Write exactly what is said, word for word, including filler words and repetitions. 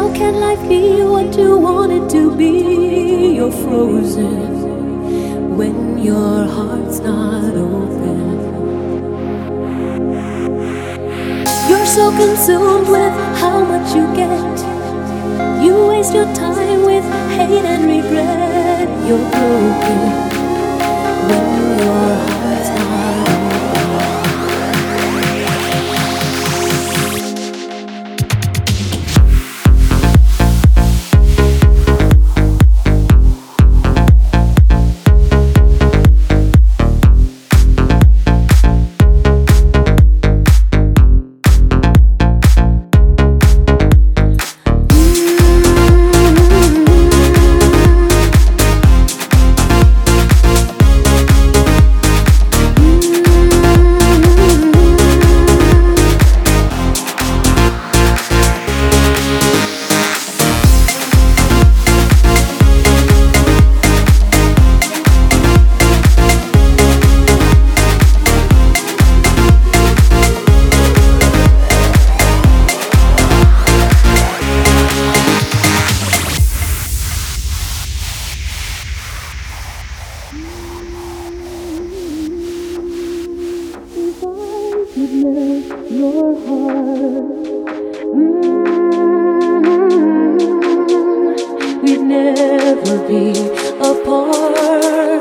can life be what you want it to be? You're frozen when your heart's not open. You're so consumed with how much you get. You waste your time with hate and regret. You're broken when your heart's not open. Your heart, mm-hmm. We'd never be apart.